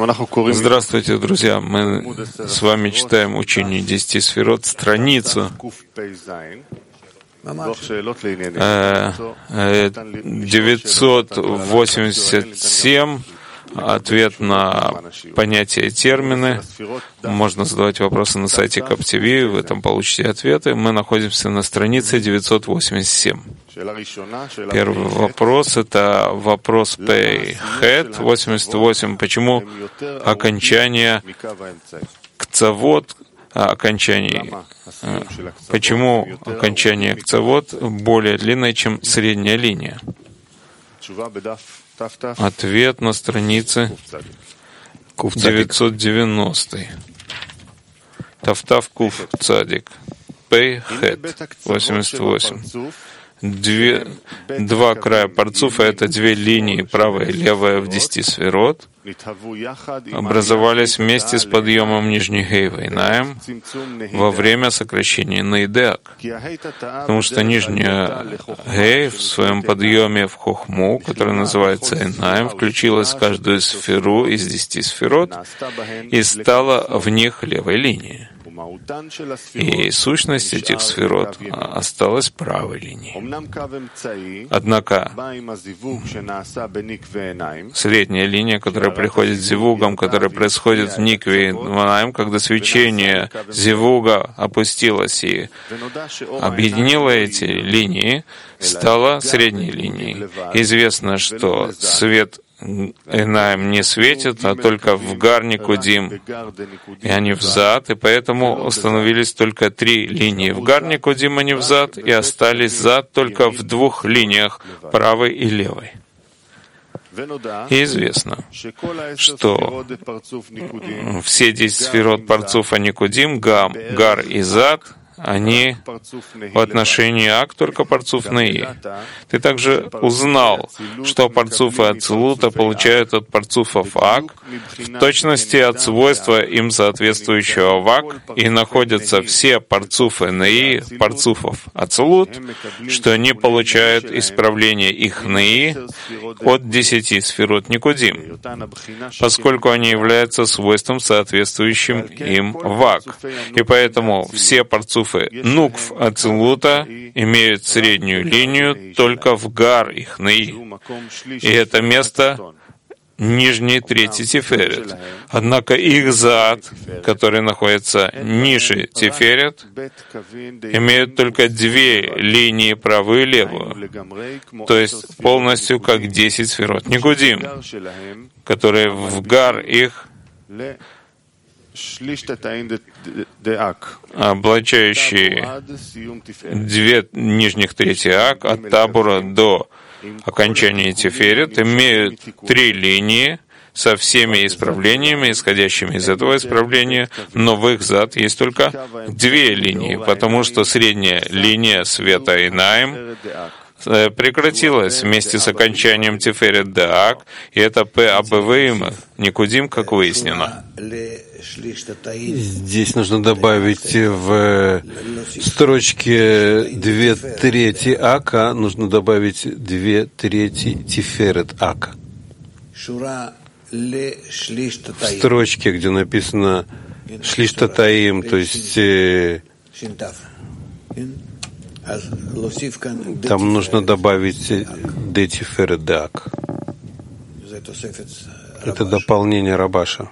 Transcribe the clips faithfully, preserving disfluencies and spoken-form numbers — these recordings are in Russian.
Здравствуйте, друзья. Мы с вами читаем учение десяти сферот, страницу девятьсот восемьдесят семь, ответ на понятие термины. Можно задавать вопросы на сайте Кап ти ви, вы там получите ответы. Мы находимся на странице девятьсот восемьдесят семь. Первый вопрос — это вопрос Пей Хет восемьдесят восемь. Почему окончание кцавот, окончание, почему окончание кцавот более длинное, чем средняя линия? Ответ на странице девятьсот девяносто. Тафтав Куф Цадик. Пей Хет восемьдесят восемь. Две, два края парцуфа — это две линии, правая и левая в десяти сферот, образовались вместе с подъемом нижней гей вейнаем во время сокращения наидеак. Потому что нижняя гей в своем подъеме в хохму, который называется эйнаем, включилась в каждую сферу из десяти сферот и стала в них левой линией. И сущность этих сферот осталась правой линией. Однако средняя линия, которая приходит с зивугом, которая происходит в никве ванаим, когда свечение зивуга опустилось и объединило эти линии, стала средней линией. Известно, что свет Эйнаим не светит, а только в гар никудим, и они взад, и поэтому установились только три линии в гар никудим, а не взад, и остались зад только в двух линиях, правой и левой. И известно, что все десять сферот парцуфа никудим, гам, гар и зад, они в отношении ак только парцуф наи. Ты также узнал, что парцуфы ацилута получают от парцуфов ак в точности от свойства им соответствующего в ак, и находятся все парцуфы наи парцуфов ацилут, что они получают исправление их наи от десяти сферот никудим, поскольку они являются свойством соответствующим им в ак. И поэтому все парцуфы нукв ацилута имеют среднюю линию только в гар их наи. И это место нижней третьей тиферет. Однако их зад, который находится ниже тиферет, имеют только две линии, правую и левую, то есть полностью как десять сферот никудим, которые в гар их облачающие две нижних трети ак от табура до окончания тиферет, имеют три линии со всеми исправлениями, исходящими из этого исправления, но в их зад есть только две линии, потому что средняя линия света Эйнаим прекратилась вместе с окончанием Тиферет Деак, и это П. Абвим Никудим, как выяснено. Здесь нужно добавить в строчке две трети Ака, нужно добавить две трети Тиферет Ака. В строчке, где написано Шлиштатаим, то есть там нужно добавить Де Тиферет Деак. Это дополнение Рабаша.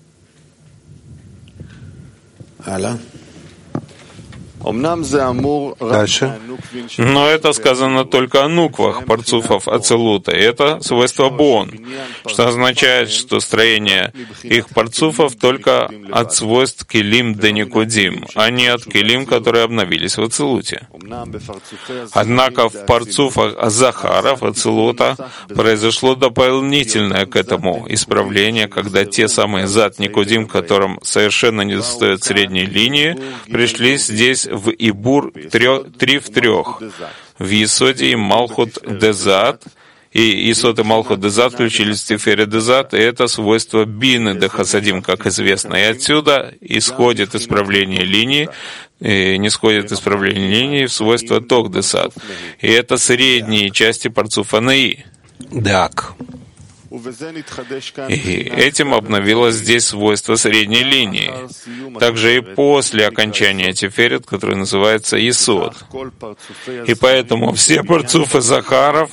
Дальше. Но это сказано только о нуквах парцуфов ацилута. И это свойство бон, что означает, что строение их парцуфов только от свойств келим де никудим, а не от келим, которые обновились в ацилуте. Однако в парцуфах захаров ацилута произошло дополнительное к этому исправление, когда те самые зад никудим, которым совершенно не достает средней линии, пришли здесь в Ибур три в трех, в Есоде и Малхут Дезат, и Есод и Малхут Дезат включились в Тиферет Дезат, и это свойство Бины де Хасадим, как известно. И отсюда исходит исправление линии, и не сходит исправление линии в свойство Тох Дезат. И это средние части парцуфа Наи. Так. И этим обновилось здесь свойство средней линии. Также и после окончания Тиферет, который называется Есод. И поэтому все парцуфы Захаров,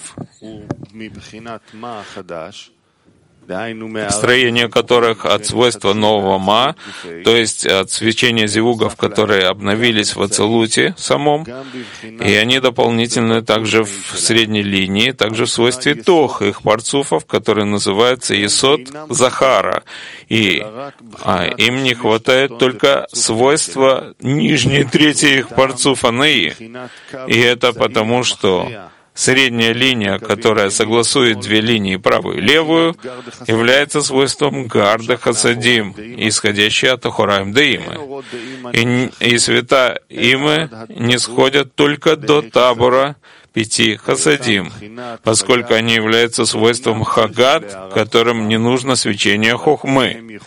строение которых от свойства нового Ма, то есть от свечения зивугов, которые обновились в Ацилуте самом, и они дополнительны также в средней линии, также в свойстве Тох, их парцуфов, которые называются Есод Захара. И а, им не хватает только свойства нижней трети их парцуфа Неи. И это потому, что средняя линия, которая согласует две линии, правую и левую, является свойством Гарда Хасадим, исходящей от Ахураим Деимы. И, и света Имы не сходят только до табора пяти Хасадим, поскольку они являются свойством Хагат, которым не нужно свечение Хохмы.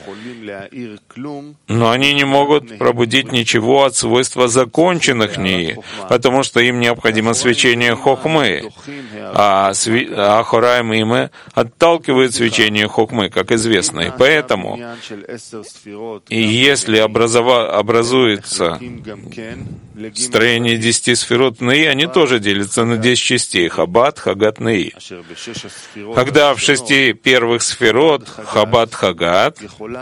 Но они не могут пробудить ничего от свойства законченных Нии, потому что им необходимо свечение Хохмы, а Ахураим Имы отталкивает свечение Хохмы, как известно. И поэтому, и если образова, образуется строение десяти сферот Неи, они тоже делятся на десять частей — Хаббат, Хагат, Неи. Когда в шести первых сферот Хаббат, Хагат,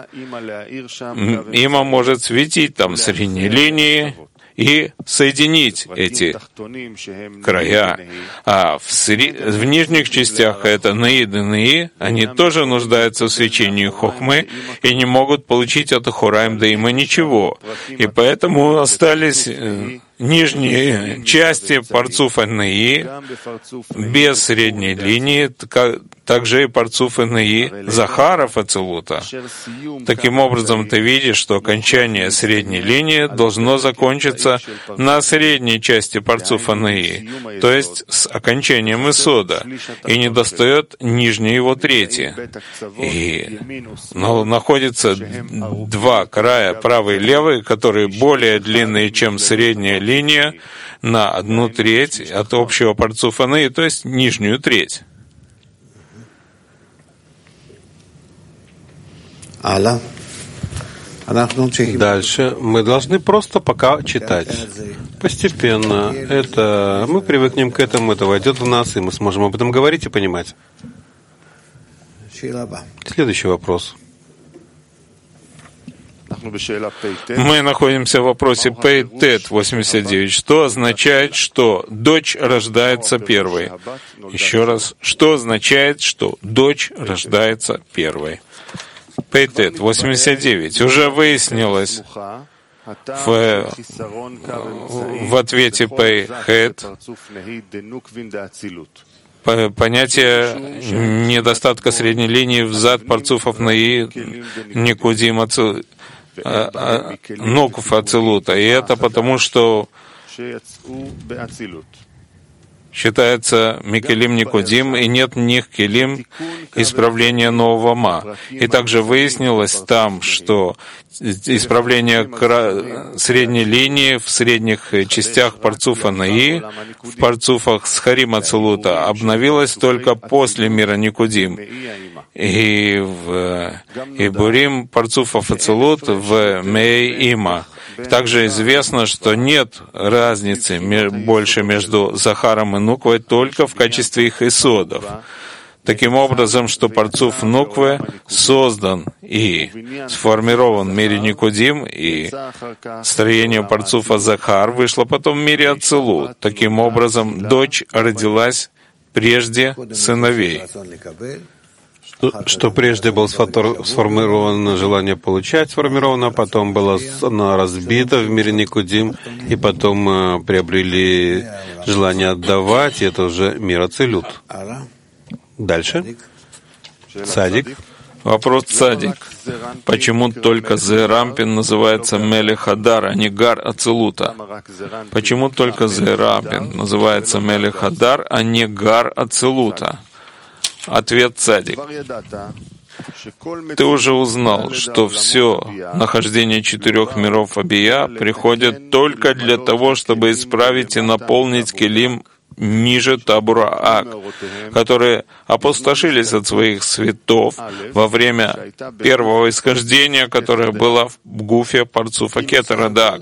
Има может светить там средней линии и соединить эти края. А в, сри... в нижних частях это Неид и Неи, они тоже нуждаются в свечении Хохмы и не могут получить от Ахураим Деима ничего. И поэтому остались нижние части парцуфа Неи без средней линии, также и парцуфы Неи Захаров Ацилута. Таким образом, ты видишь, что окончание средней линии должно закончиться на средней части парцуфа Неи, то есть с окончанием Исода, и не достает нижней его трети. И но находится два края, правый и левый, которые более длинные, чем средняя линия, на одну треть от общего парцуфа Неи, то есть нижнюю треть. Дальше мы должны просто пока читать. Постепенно. Это мы привыкнем к этому, это войдет в нас, и мы сможем об этом говорить и понимать. Следующий вопрос. Мы находимся в вопросе Пейтет восемьдесят девять. Что означает, что дочь рождается первой? Еще раз, что означает, что дочь рождается первой? Пейтет восемьдесят девять. Уже выяснилось в, в ответе Пейхет понятие недостатка средней линии взад парцуфов Неи Никудим Нокуф Ацилута. И это потому, что считается Микелим Никудим, и нет в них келим исправления нового Ма. И также выяснилось там, что исправление средней линии в средних частях парцуфа Неи, в парцуфах Схарим Ацилута, обновилось только после мира Никудим. И в Ибурим парцуфов Ацилут в Мей Има. Также известно, что нет разницы больше между Захаром и Нуквой только в качестве их исодов. Таким образом, что парцуф Нуквы создан и сформирован в мире Никудим, и строение парцуфа Захар вышло потом в мире Ацилут. Таким образом, дочь родилась прежде сыновей. Что прежде было сформировано желание получать, сформировано, потом было оно разбито в мире Никудим, и потом мы приобрели желание отдавать, и это уже мир Ацилут. Дальше. Цадик. Вопрос Цадик. Почему только Зерампин называется Мелех Адар, а не Гар Ацилута? Почему только Зерампин называется Мелех Адар, а не Гар Ацилута? Ответ Цадик. Ты уже узнал, что все нахождение четырех миров Абия приходит только для того, чтобы исправить и наполнить келим ниже табура Ак, которые опустошились от своих цветов во время первого исхождения, которое было в гуфе парцуфа Кетера Даак.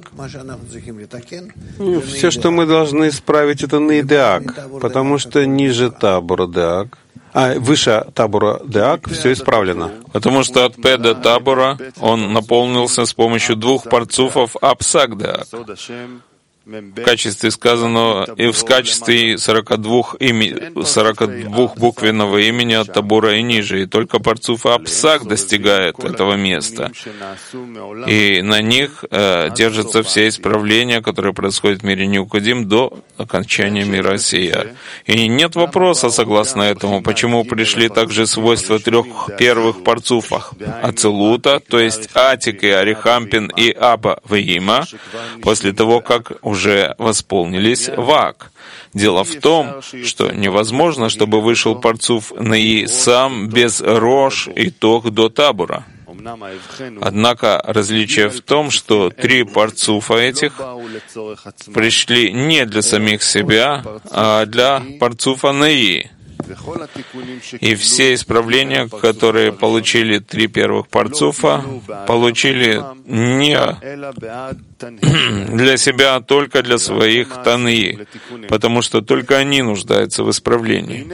Все, что мы должны исправить, это Нейдеак, потому что ниже табура Даак, а выше табура Даак все исправлено. Потому что от П до табура он наполнился с помощью двух парцуфов Апсак Даак. В качестве сказанного и в качестве сорока двух, ими, сорока двух буквенного имени от табура и ниже. И только парцуф Апсак достигает этого места. И на них э, держатся все исправления, которые происходят в мире Никудим до окончания мира сия. И нет вопроса, согласно этому, почему пришли также свойства трех первых парцуфах Ацилута, то есть Атик и Арихампин и Аба Веима, после того, как уже восполнились Вак. Дело в том, что невозможно, чтобы вышел парцуф Неи сам без Рош и Тох до табура. Однако различие в том, что три парцуфа этих пришли не для самих себя, а для парцуфа Неи. И все исправления, которые получили три первых парцуфа, получили не для себя, а только для своих Таныи, потому что только они нуждаются в исправлении.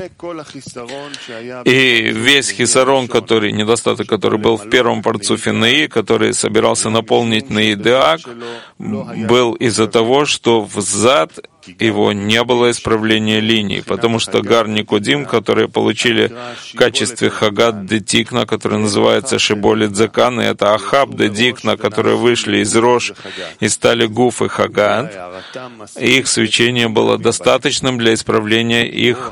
И весь хисарон, который, недостаток, который был в первом парцуфе Наи, который собирался наполнить Наи Деак, был из-за того, что взад его не было исправления линий, потому что Гар Никодим, которые получили в качестве Хагат де Тикна, который называется Шиболи Дзакан, и это Ахаб де Дикна, которые вышли из Рош и стали Гуф и Хагат, их свечение было достаточным для исправления их,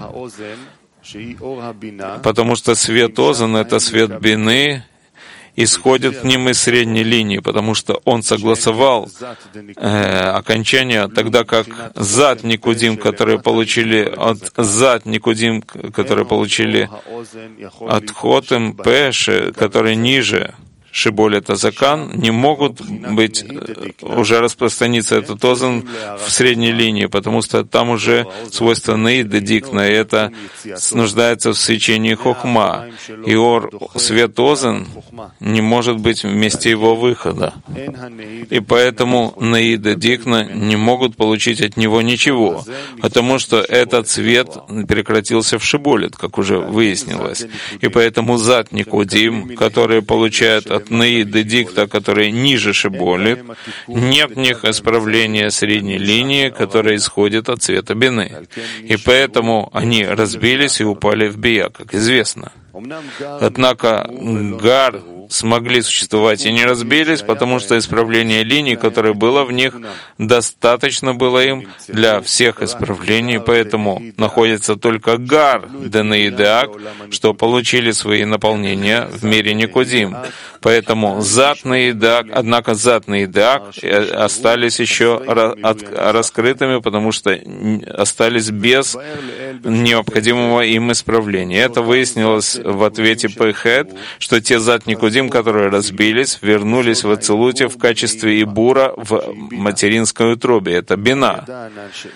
потому что свет Озан — это свет Бины, исходит к ним из средней линии, потому что он согласовал э, окончание, тогда как Зат Никудим, которые получили от Зат Никудим, которые получили от Хотем Пеши, которые ниже Шиболь это Закан, не могут быть, уже распространиться этот озон в средней линии, потому что там уже свойство Наида Дикна, и это нуждается в свечении Хохма. И ор, свет озон не может быть вместе его выхода. И поэтому Наида Дикна не могут получить от него ничего, потому что этот свет прекратился в Шиболет, как уже выяснилось. И поэтому Зат Никудим, которые получают от Наиды Дикта, которые ниже Шиболит, нет в них исправления средней линии, которая исходит от цвета Бины. И поэтому они разбились и упали в Бия, как известно. Однако Гар смогли существовать и не разбились, потому что исправление линий, которое было в них, достаточно было им для всех исправлений, поэтому находится только Гар Денеидеак, что получили свои наполнения в мире Никудим. Поэтому Зат Наидеак, однако Зат Наидеак остались еще раскрытыми, потому что остались без необходимого им исправления. Это выяснилось в ответе Пэхэт, что те Зат Никудим, которые разбились, вернулись в Ацилуте в качестве Ибура в материнской утробе. Это Бина.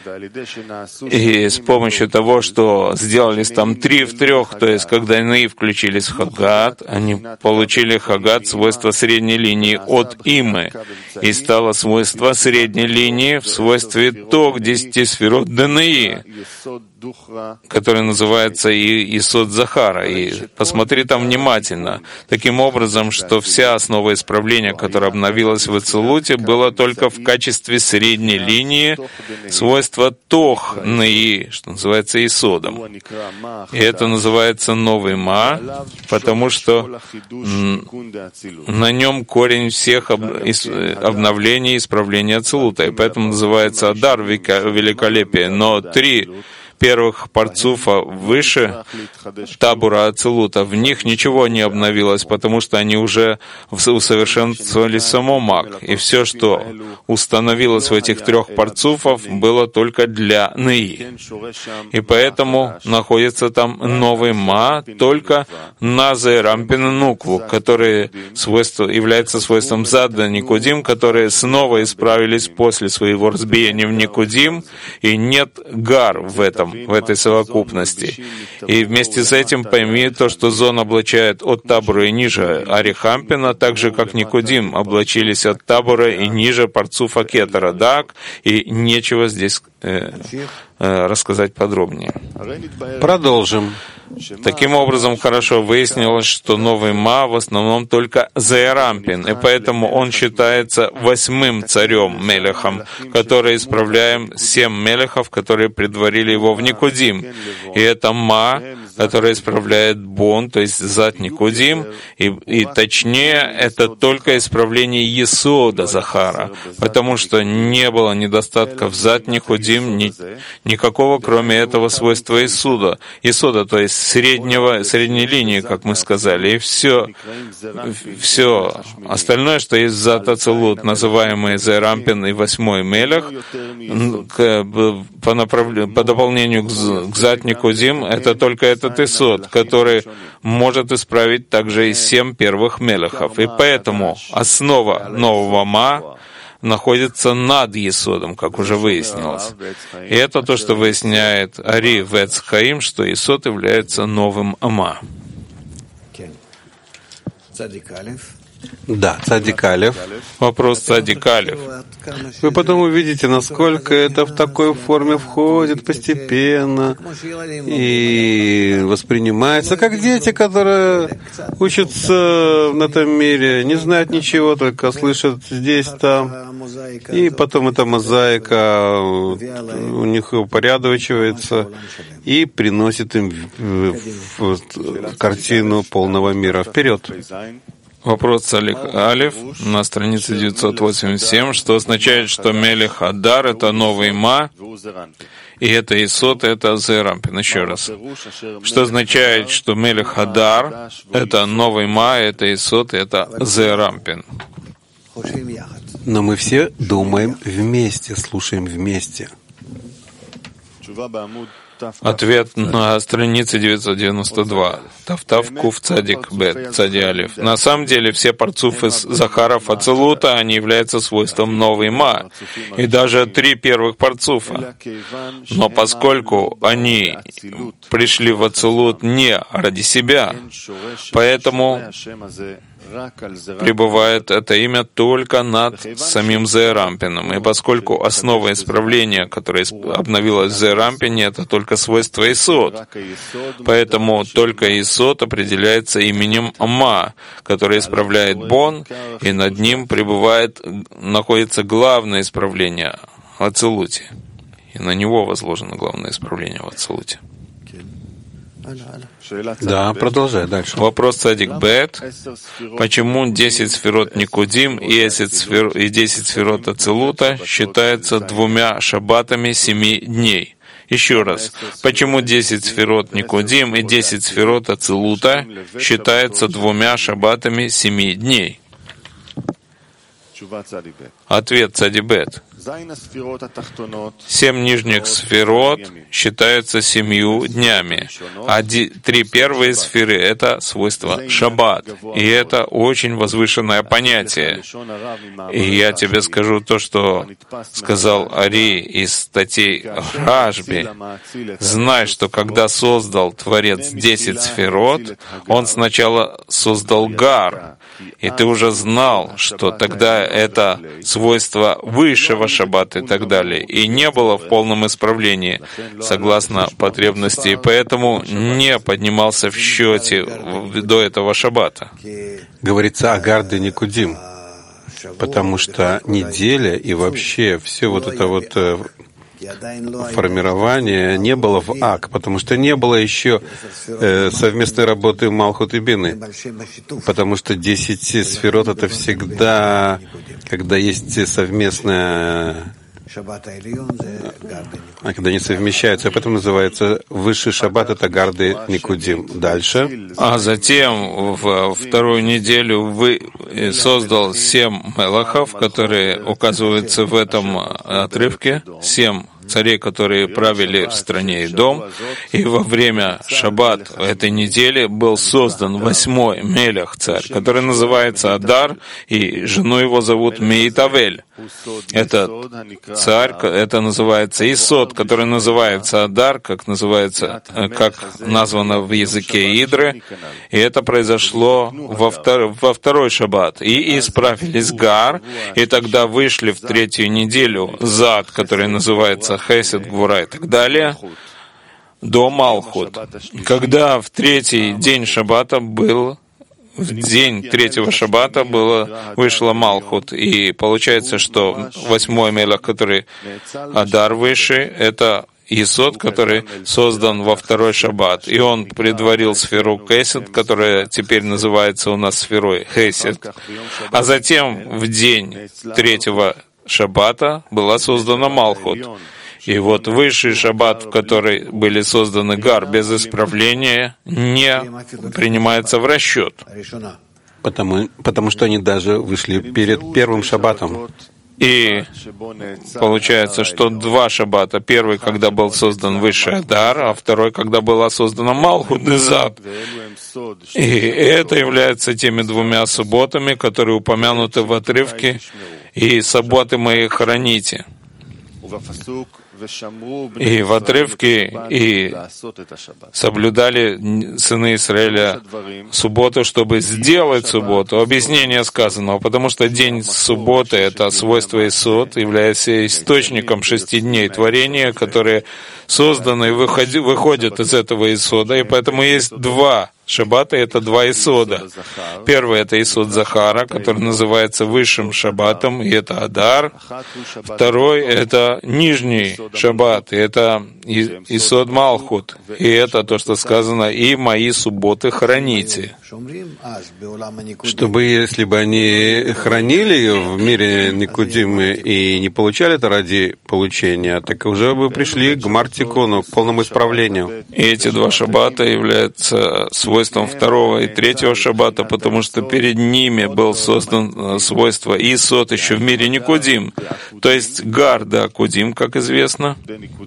И с помощью того, что сделались там три в трех, то есть когда они включились в Хагат, они получили Хагат, свойство средней линии от Имы, и стало свойство средней линии в свойстве Тох десяти сферот Данаи, который называется и Исод Захара. И посмотри там внимательно. Таким образом, что вся основа исправления, которая обновилась в Ацилуте, была только в качестве средней линии свойства Тох Наи, что называется Исодом. И это называется новый Ма, потому что на нем корень всех обновлений и исправления Ацилута. И поэтому называется Адар великолепие. Но три первых парцуфа выше табура Ацилута, в них ничего не обновилось, потому что они уже усовершенствовали само маг. И все, что установилось в этих трех парцуфов, было только для Неи. И поэтому находится там новый ма только на Зерампин и Нукву, которые свойство, является свойством Задда Никудим, которые снова исправились после своего разбиения в Никудим, и нет гар в этом, в этой совокупности. И вместе с этим пойми то, что Зон облачает от табура и ниже Арихампина, так же, как Никудим облачились от табура и ниже Парцуфа Кетера Дак, и нечего здесь э, э, рассказать подробнее. Продолжим. Таким образом, хорошо выяснилось, что новый Ма в основном только Зерампин, и поэтому он считается восьмым царем Мелехом, который исправляем семь Мелехов, которые предварили его в Никудим. И это Ма, который исправляет Бон, то есть Зат Никудим, и, и точнее, это только исправление Есода Захара, потому что не было недостатка в Зат Никудим ни, никакого, кроме этого свойства Исуда, Исода, то есть среднего, средней линии, как мы сказали, и все, все остальное, что есть Зат Ацилут, называемый Зерампин и восьмой Мелех, по, направ... по дополнению к, к Зат Никудим, это только этот Исод, который может исправить также и семь первых Мелехов. И поэтому основа нового Ма находится над Есодом, как уже выяснилось. И это то, что выясняет Ари в Эц Хаим, что Есод является новым Ма. Да, Цадик Алеф. Вопрос Цадик Алеф. Вы потом увидите, насколько это в такой форме входит постепенно и воспринимается, как дети, которые учатся в этом мире, не знают ничего, только слышат здесь, там. И потом эта мозаика у них упорядочивается и приносит им картину полного мира вперед. Вопрос Алиф на странице девятьсот восемьдесят семь, что означает, что Мелех Адар — это новый Ма, и это Исод — это Зерампин. Еще раз. Что означает, что Мелех Адар — это новый Ма, это Исод, это Зерампин. Но мы все думаем вместе, слушаем вместе. Ответ на странице девятьсот девяносто два. Тавтав Кув Цадик Бет Цади Алиф. На самом деле все парцуфы Захаров Ацилута, они являются свойством новой Ма. И даже три первых парцуфа. Но поскольку они пришли в Ацилут не ради себя, поэтому пребывает это имя только над самим Зерампином. И поскольку основа исправления, которое обновилось в Зерампине, это только свойство Исод. Поэтому только Исод определяется именем Ма, который исправляет Бон, и над ним пребывает, находится главное исправление в Ацилуте. И на него возложено главное исправление в Ацилуте. Да, продолжай дальше. Вопрос Цадик Бет. Почему десять сферот Никудим и десять сферот Ацилута считаются двумя шаббатами семи дней? Еще раз. Почему десять сферот Никудим и десять сферот Ацилута считаются двумя шаббатами семи дней? Ответ Цадик Бет. Семь нижних сферот считаются семью днями, а три первые сферы — это свойство шаббат. И это очень возвышенное понятие. И я тебе скажу то, что сказал Ари из статей Рашби. Знай, что когда создал Творец десять сферот, он сначала создал Гар. И ты уже знал, что тогда это свойство высшего шаббата и так далее, и не было в полном исправлении, согласно потребности, и поэтому не поднимался в счете до этого шаббата. Говорится о Гарде Никудим, потому что неделя и вообще все вот это вот формирование не было в Ак, потому что не было еще э, совместной работы Малхут и Бины, потому что десять сферот — это всегда, когда есть совместное А когда они совмещаются, поэтому называется высший шаббат — это Гарды Никудим. Дальше. А затем в вторую неделю вы создал семь мелахов, которые указываются в этом отрывке, семь царей, которые правили в стране Идом, и во время шаббат этой недели был создан восьмой мелех царь, который называется Адар, и жену его зовут Меитавель. Это царь, это называется Исод, который называется Адар, как называется, как названо в языке Идры, и это произошло во, втор, во второй шаббат. И исправились Гар, и тогда вышли в третью неделю Зад, который называется Хесед, Гвура и так далее, до Малхут. Когда в третий день шаббата был в день третьего шаббата было, вышла Малхут, и получается, что восьмой мелех, который Адар выше, это Исод, который создан во второй шаббат, и он предварил сферу Хесед, которая теперь называется у нас сферой Хесед, а затем в день третьего шаббата была создана Малхут. И вот высший шаббат, в который были созданы Гар без исправления, не принимается в расчет. Потому, потому что они даже вышли перед первым шаббатом. И получается, что два шаббата. Первый, когда был создан высший Адар, а второй, когда была создана Малхут и Зад. И это является теми двумя субботами, которые упомянуты в отрывке «И субботы мои храните». И в отрывке «И соблюдали сыны Израиля субботу, чтобы сделать субботу». Объяснение сказанного, потому что день субботы — это свойство Исод, является источником шести дней творения, которые созданы и выходят из этого Исода, и поэтому есть два шаббата — это два Исода. Первый — это Исод Захара, который называется высшим шаббатом, и это Адар. Второй — это нижний шаббат, и это Исод Малхут. И это то, что сказано: «И мои субботы храните». Чтобы, если бы они хранили в мире Никудим и не получали это ради получения, так уже бы пришли к Мартикону, к полному исправлению. И эти два шаббата являются свойством второго и третьего шаббата, потому что перед ними был создан свойство Исод еще в мире Никудим, то есть Гар да Кудим, как известно.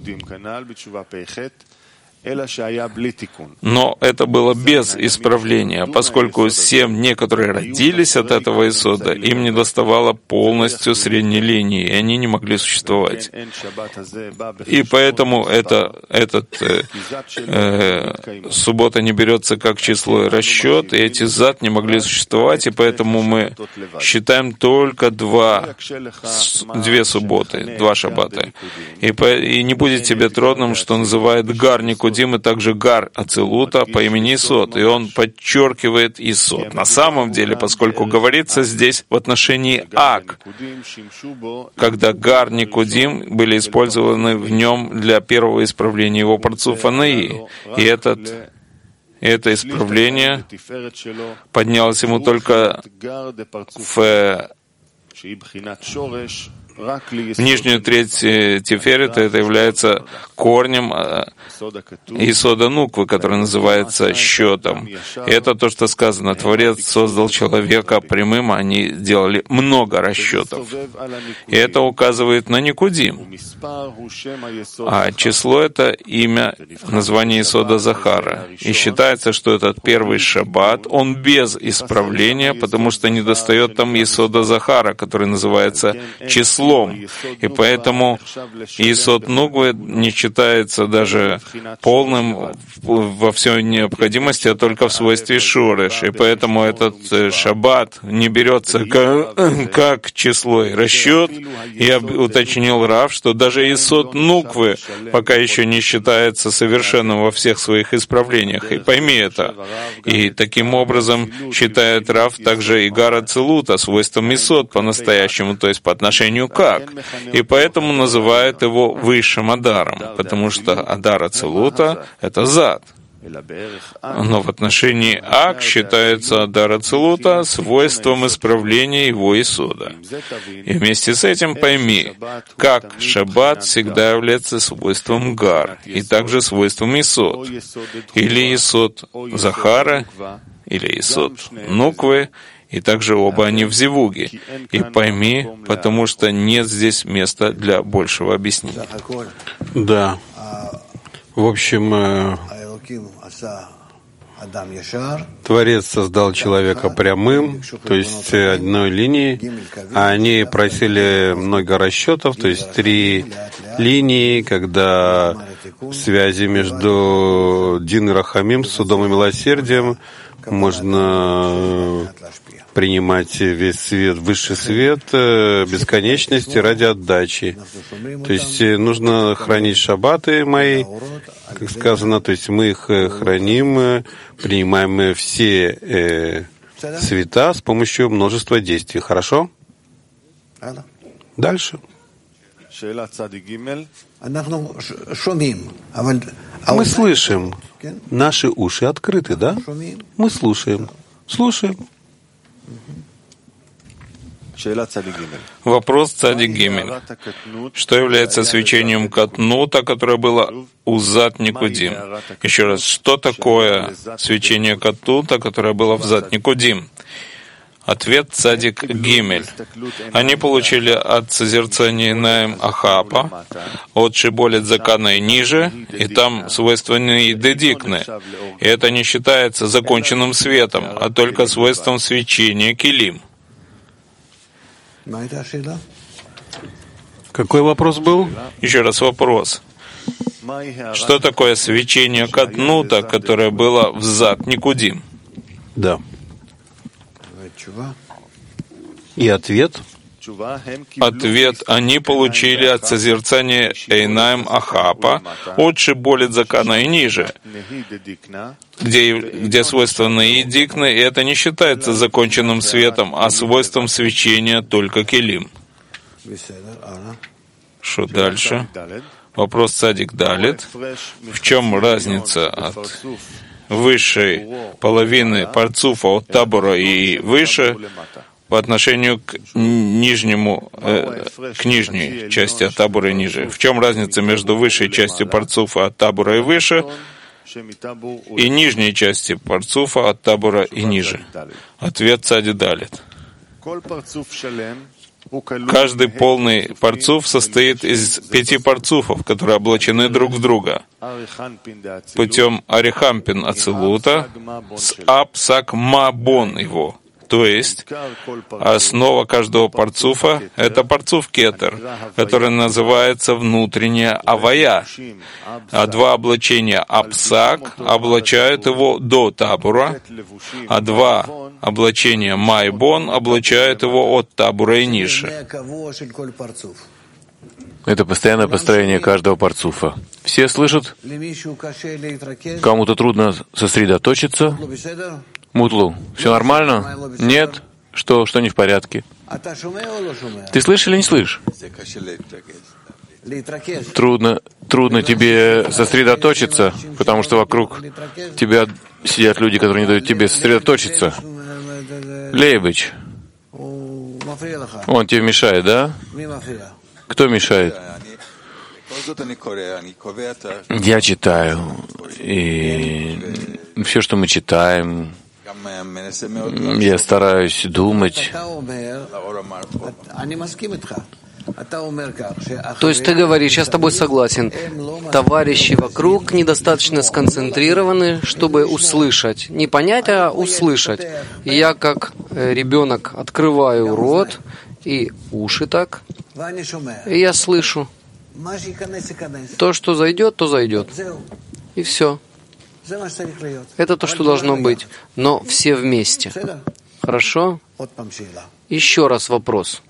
Но это было без исправления, поскольку семь некоторые родились от этого Исода, им не доставало полностью средней линии, и они не могли существовать. И поэтому это, этот, э, э, суббота не берется как число и расчет, и эти зад не могли существовать, и поэтому мы считаем только два, две субботы, два шаббата. И, по, и не будет тебе трудным, что называет Гар Никудим, и также Гар Ацилута по имени Исод, и он подчеркивает Исод. На самом деле, поскольку говорится здесь в отношении Ак, когда Гар Никудим были использованы в нем для первого исправления его парцуфа Наи, и этот это исправление поднялось ему только в В нижнюю треть Тиферета это является корнем Исода Нуквы, который называется счетом. И это то, что сказано. Творец создал человека прямым, а они делали много расчетов. И это указывает на Никудим. А число — это имя, название Исода Захара. И считается, что этот первый шаббат, он без исправления, потому что недостает там Исода Захара, который называется числом. И поэтому Исод Нуквы не считается даже полным во всей необходимости, а только в свойстве шореш. И поэтому этот шаббат не берется как, как число и расчет. Я уточнил Рав, что даже Исод Нуквы пока еще не считается совершенным во всех своих исправлениях. И пойми это. И таким образом считает Рав также и Гар Ацилута свойством Исод по-настоящему, то есть по отношению к как. И поэтому называют его высшим Адаром, потому что Адар Ацилута — это Зад. Но в отношении Ак считается Адар Ацилута свойством исправления его Исода. И вместе с этим пойми, как Шаббат всегда является свойством Гар, и также свойством Исод, или Исод Захара, или Исод Нуквы, и также оба они в Зивуге. И пойми, потому что нет здесь места для большего объяснения. Да. В общем, Творец создал человека прямым, то есть одной линией, а они просили много расчетов, то есть три линии, когда в связи между Дин и Рахамим, судом и милосердием, можно принимать весь свет, высший свет бесконечности ради отдачи. То есть нужно хранить шаббаты мои, как сказано, то есть мы их храним, принимаем все э, света с помощью множества действий. Хорошо? Дальше. Мы слышим. Наши уши открыты, да? Мы слушаем. Слушаем. Вопрос Цадик Гимель. Что является свечением Катнута, которое было у Зат Никудим? Еще раз, что такое свечение Катнута, которое было в Зат Никудим? Ответ Цадик Гимель. Они получили от созерцания Наим Ахапа, от Шиболет Закана и ниже, и там свойственные дедикны. И это не считается законченным светом, а только свойством свечения Килим. Какой вопрос был? Еще раз вопрос. Что такое свечение Катнута, которое было в Зат Никудим? Да. И ответ? Ответ они получили от созерцания Эйнаем Ахапа, от Шиболет Закана и ниже, где, где свойственны едикны, и это не считается законченным светом, а свойством свечения только Келим. Что дальше? Вопрос Цадик Далит. В чем разница от высшей половины парцуфа от табора и выше по отношению к нижнему, э, к нижней части от табора и ниже? В чем разница между высшей частью парцуфа от табора и выше и нижней части парцуфа от табора и ниже? Ответ Цади Далит. Каждый полный парцуф состоит из пяти парцуфов, которые облачены друг в друга путем Арихампин Ацилута с Апсак Мабон его. То есть основа каждого парцуфа — это парцуф кетер, который называется внутренняя авая, а два облачения апсак облачают его до табура, а два облачения майбон облачают его от табура и ниже. Это постоянное построение каждого парцуфа. Все слышат? Кому-то трудно сосредоточиться? Мутлу, все нормально? Нет? Что, что не в порядке? Ты слышишь или не слышишь? Трудно, трудно тебе сосредоточиться, потому что вокруг тебя сидят люди, которые не дают тебе сосредоточиться. Лейбыч, он тебе мешает, да? Кто мешает? Я читаю, и все, что мы читаем, я стараюсь думать. То есть ты говоришь, я с тобой согласен, товарищи вокруг недостаточно сконцентрированы, чтобы услышать. Не понять, а услышать. И я, как ребенок, открываю рот и уши так, и я слышу. То, что зайдет, то зайдет. И все. Это то, что должно быть. Но все вместе. Хорошо? Еще раз вопрос.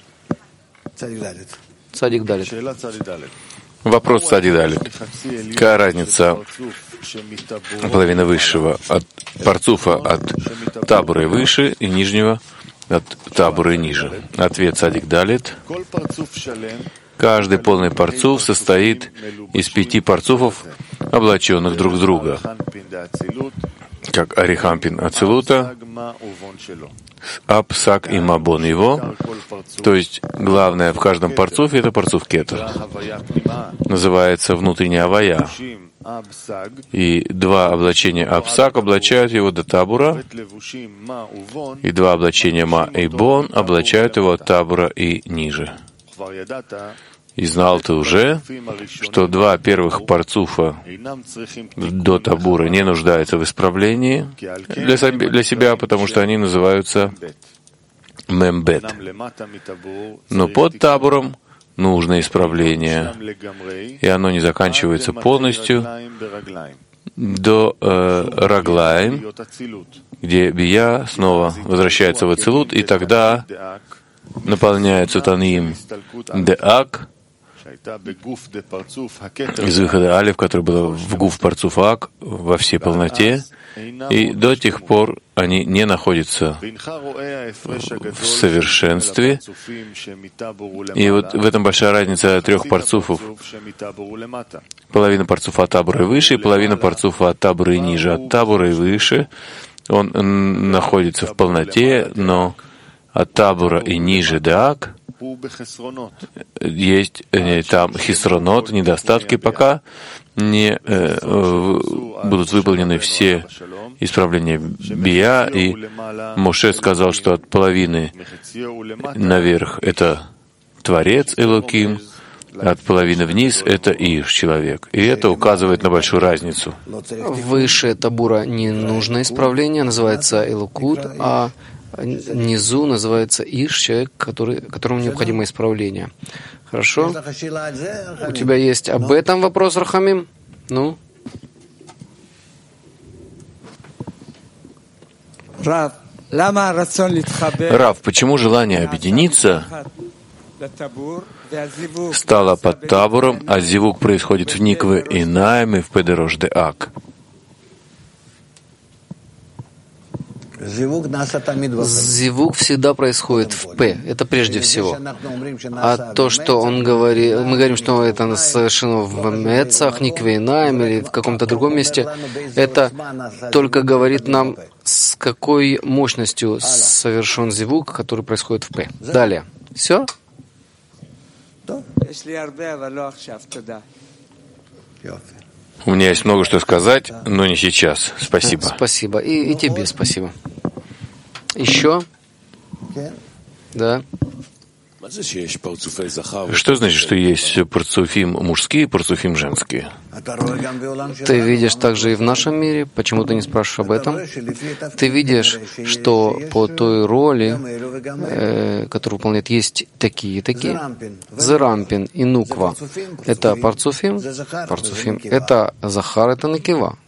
Цадик Далит. Вопрос Цадик Далит. Какая разница половина высшего от парцуфа от табура и выше и нижнего от табура и ниже? Ответ Цадик Далит. Каждый полный парцуф состоит из пяти парцуфов, облаченных друг в друга, как Арихампин Ацилута, Апсак и Мабон его. То есть главное в каждом парцуфе — это парцуф кетер. Называется внутренняя авая. И два облачения Апсак облачают его до табура, и два облачения Ма и Бон облачают его от табура и ниже. И знал ты уже, что два первых парцуфа до табура не нуждаются в исправлении для себя, потому что они называются мембет. Но под табуром нужно исправление, и оно не заканчивается полностью до э, Раглаем, где Бия снова возвращается в Ацилут, и тогда наполняется Таниим Деак из выхода Алиф, который был в Гуф Парцуф Ак во всей полноте, и до тех пор они не находятся в совершенстве. И вот в этом большая разница трех парцуфов. Половина парцуфа от табура и выше, и половина парцуфа от табура и ниже. От табура и выше он находится в полноте, но от табура и ниже Деак есть э, там хисронот, недостатки, пока не э, будут выполнены все исправления Бия. И Моше сказал, что от половины наверх это Творец Элоким, от половины вниз это Иш, человек. И это указывает на большую разницу. Выше табура не нужно исправление, называется Элокут, а внизу называется Иш, человек, который, которому необходимо исправление. Хорошо? У тебя есть об этом вопрос, Рахамим? Ну? Рав, почему желание объединиться стало под табором, а зивук происходит в Никве и Найме в Педерош де Ак? Зивук всегда происходит в П. Это прежде всего. А то, что он говорит, мы говорим, что это совершено в Мецах, Никвейнаем или в каком-то другом месте, это только говорит нам, с какой мощностью совершен зивук, который происходит в П. Далее. Все? У меня есть много что сказать, но не сейчас. Спасибо. Спасибо. И, и тебе спасибо. Еще? Да. Что значит, что есть парцуфим мужские и парцуфим женские? Ты видишь также и в нашем мире, почему ты не спрашиваешь об этом? Ты видишь, что по той роли, э, которую выполняет, есть такие и такие. Зерампин и Нуква — это парцуфим, парцуфим — это Захар, это Некива.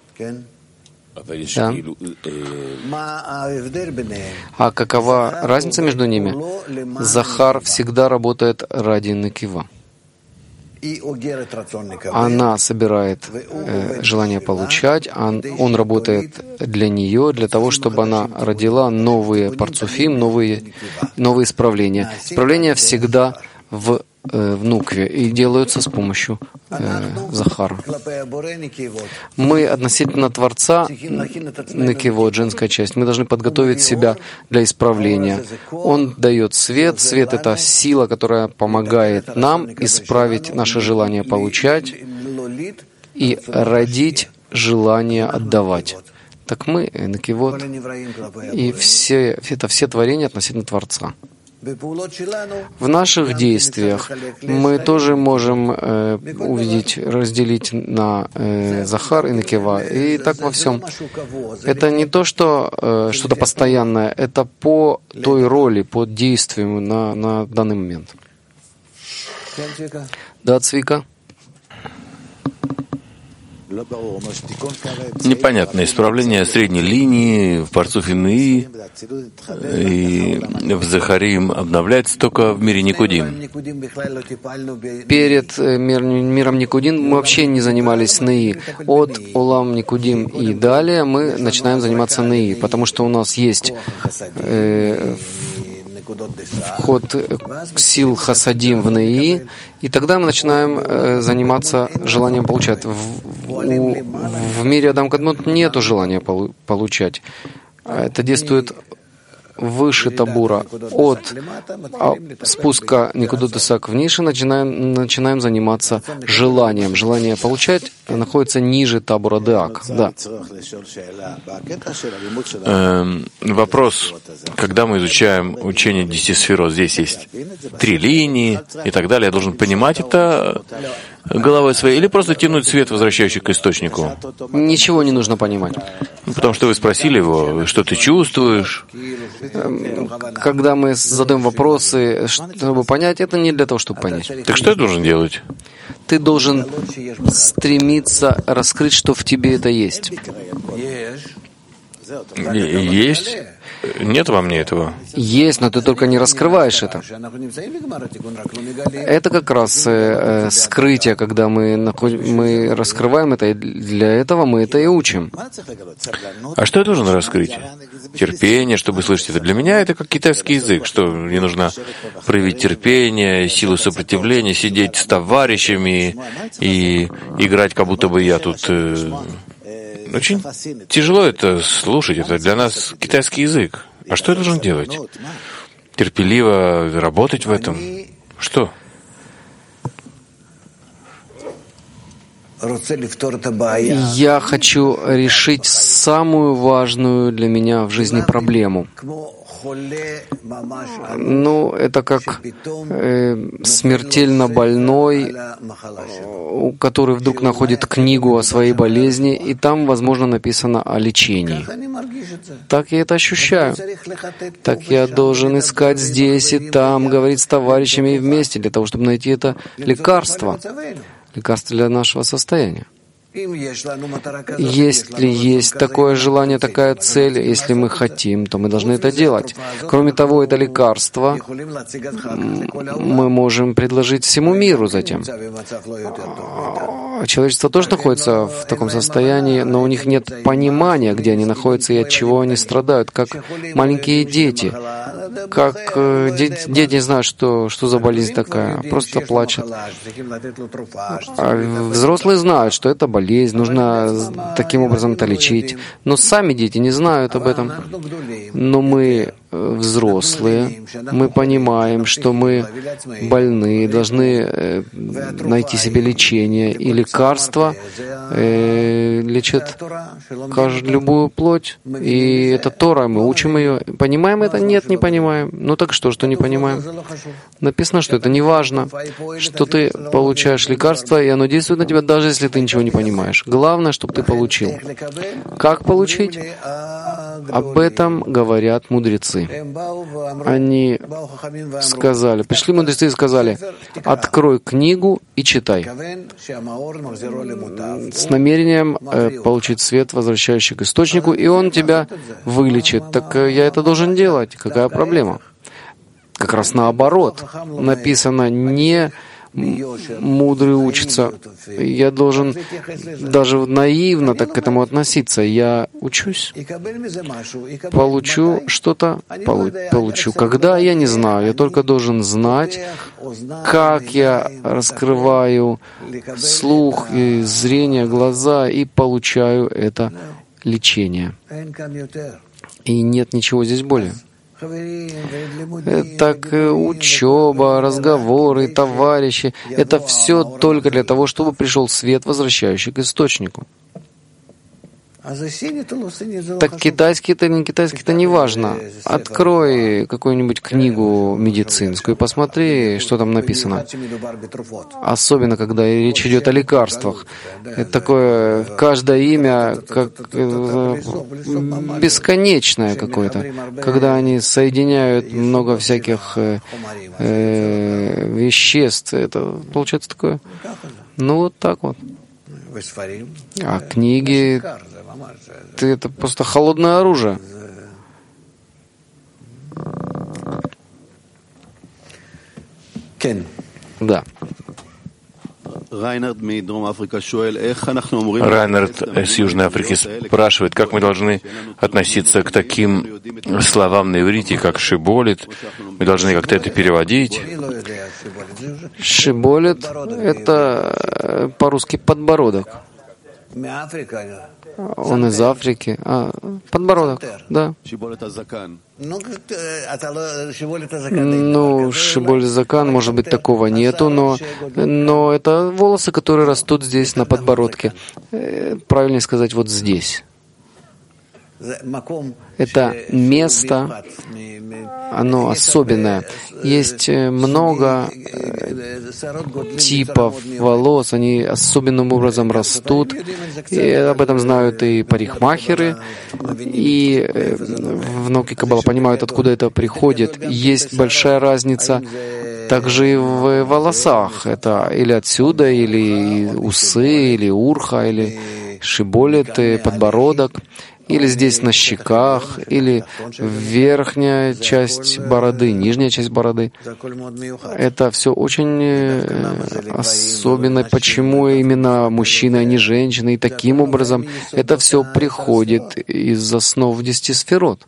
Да. А какова разница между ними? Захар всегда работает ради Некива. Она собирает э, желание получать, он, он работает для нее, для того, чтобы она родила новые парцуфим, новые, новые исправления. Исправления всегда в, э, в Нукве и делаются с помощью э, Захара. Мы относительно Творца, Некивот, женская часть, мы должны подготовить себя для исправления. Он дает свет. Свет — это сила, которая помогает нам исправить наше желание получать и родить желание отдавать. Так мы, Некивот, и все, это все творения относительно Творца. В наших действиях мы тоже можем э, увидеть, разделить на э, Захар и Некива, и так во всем. Это не то, что э, что-то постоянное, это по той роли, по действию на, на данный момент. Да, Цвика? Непонятное исправление средней линии в парцуфе Неи и в Захарим обновляется только в мире Никудим. Перед миром Никудим мы вообще не занимались Неи. От Улам Никудим и далее мы начинаем заниматься Неи, потому что у нас есть э, вход сил хасадим в Неи, и тогда мы начинаем э, заниматься желанием получать. В, у, в мире Адам Кадмот нету желания полу, получать. Это действует выше табура. От а, спуска Никудутасак вниз начинаем, начинаем заниматься желанием. Желание получать находится ниже табура Деак. Да. Эм, вопрос. Когда мы изучаем учение десяти сферот, здесь есть три линии и так далее, я должен понимать это головой своей или просто тянуть свет, возвращающий к источнику? Ничего не нужно понимать. Потому что вы спросили его, что ты чувствуешь. Когда мы задаем вопросы, чтобы понять, это не для того, чтобы понять. Так что я должен делать? Ты должен стремиться раскрыть, что в тебе это есть. Есть? Нет во мне этого. Есть, но ты только не раскрываешь это. Это как раз э, скрытие, когда мы, находим, мы раскрываем это, и для этого мы это и учим. А что я должен раскрыть? Терпение, чтобы слышать это. Для меня это как китайский язык, что мне нужно проявить терпение, силу сопротивления, сидеть с товарищами и играть, как будто бы я тут... Э, Очень тяжело это слушать, это для нас китайский язык. А что я должен делать? Терпеливо работать в этом? Что? Я хочу решить самую важную для меня в жизни проблему. Ну, это как э, смертельно больной, который вдруг находит книгу о своей болезни, и там, возможно, написано о лечении. Так я это ощущаю. Так я должен искать здесь и там, говорить с товарищами и вместе, для того, чтобы найти это лекарство. Лекарство для нашего состояния. Если есть такое желание, такая цель, если мы хотим, то мы должны это делать. Кроме того, это лекарство мы можем предложить всему миру затем. Человечество тоже находится в таком состоянии, но у них нет понимания, где они находятся и от чего они страдают, как маленькие дети. Как э, дети, дети не знают, что, что за болезнь такая, просто плачут. А взрослые знают, что это болезнь, нужно таким образом это лечить. Но сами дети не знают об этом. Но мы взрослые, мы понимаем, что мы больны, должны найти себе лечение, и лекарства э, лечат любую плоть. И это Тора, мы учим ее. Понимаем это? Нет, не понимаем. Ну так что, что не понимаем? Написано, что это не важно, что ты получаешь лекарство, и оно действует на тебя, даже если ты ничего не понимаешь. Главное, чтобы ты получил. Как получить? Об этом говорят мудрецы. Они сказали, пришли мудрецы и сказали: открой книгу и читай. С намерением э, получить свет, возвращающий к источнику, и он тебя вылечит. Так э, я это должен делать. Какая проблема? Как раз наоборот. Написано, не мудрый учится. Я должен даже наивно так к этому относиться. Я учусь, получу что-то, получу. Когда, я не знаю. Я только должен знать, как я раскрываю слух и зрение, глаза и получаю это лечение. И нет ничего здесь более. Так учеба, разговоры, товарищи — это все только для того, чтобы пришел свет, возвращающий к источнику. Так китайский-то, не китайский-то не важно. Открой какую-нибудь книгу медицинскую и посмотри, что там написано. Особенно, когда речь идет о лекарствах. Это такое, каждое имя как бесконечное какое-то. Когда они соединяют много всяких э, э, веществ, это получается такое. Ну вот так вот. А книги — это просто холодное оружие. Да. Райнард из Южной Африки спрашивает, как мы должны относиться к таким словам на иврите, как «шиболит». Мы должны как-то это переводить. «Шиболит» — это по-русски «подбородок». Он из Африки. А, подбородок, да. Ну, шиболь закан, может быть, такого нету, но, но это волосы, которые растут здесь, на подбородке. Правильнее сказать, вот здесь. Это место, оно особенное. Есть много типов волос, они особенным образом растут. И об этом знают и парикмахеры, и в науке Каббала понимают, откуда это приходит. Есть большая разница также и в волосах. Это или отсюда, или усы, или урха, или шиболет, подбородок. Или здесь на щеках, или верхняя часть бороды, нижняя часть бороды. Это все очень особенно. Почему именно мужчины, а не женщины? И таким образом это все приходит из основ десяти сферот.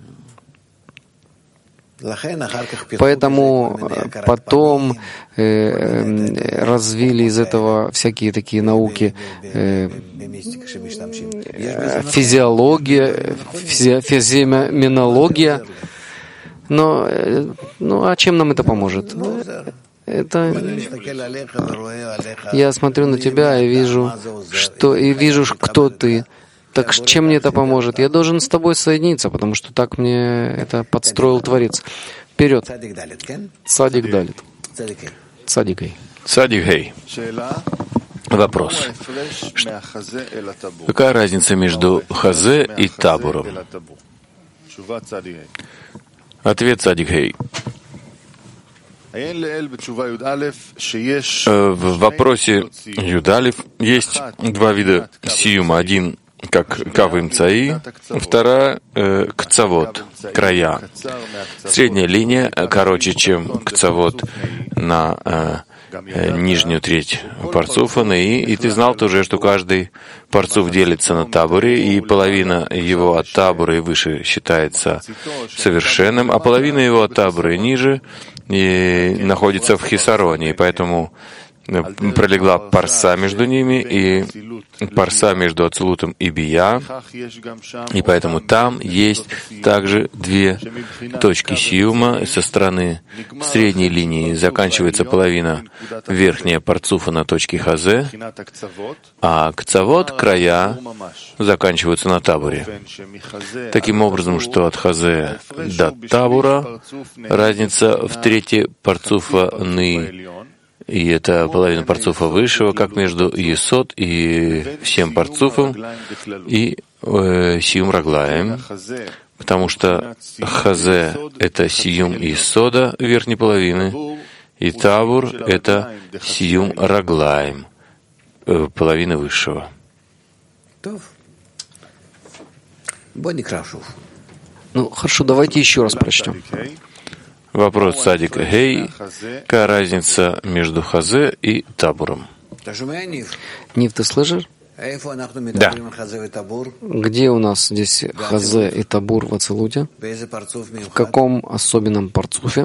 Поэтому потом э, развили из этого всякие такие науки, э, физиология, физи, физиоминология. Но, э, ну, а чем нам это поможет? Это я смотрю на тебя и вижу, что и вижу, кто ты. Так чем мне это поможет? Я должен с тобой соединиться, потому что так мне это подстроил Творец. Вперед. Цадик далит. Цадикой. Цадик-гей. Вопрос. Какая разница между хазе и табуром? Ответ Цадик-гей. В вопросе Юдалев есть два вида сиюма. Один как кавым цаи, вторая э, кцавод, края. Средняя линия короче, чем кцавод на э, э, нижнюю треть парцуфа, и, и ты знал тоже, что каждый парцуф делится на табуре, и половина его от табура и выше считается совершенным, а половина его от табура и ниже и находится в хисароне, и поэтому пролегла парса между ними и парса между Ацилутом и Бия, и поэтому там есть также две точки сиюма. Со стороны средней линии заканчивается половина верхняя парцуфа на точке хазе, а кцавод, края, заканчиваются на табуре. Таким образом, что от хазе до табура разница в трети парцуфа ны. И это половина парцуфа высшего, как между Есод и всем парцуфом, и э, Сиюм Раглаем, потому что Хазе — это Сиюм Есода верхней половины, и Табур — это Сиюм Раглаем, э, половины высшего. Ну, хорошо, давайте еще раз прочтем. Вопрос Цадик Гей. Какая разница между Хазе и Табуром? Нив, ты слышишь? Да. Где у нас здесь Хазе и Табур в Ацилуте? В каком особенном парцуфе?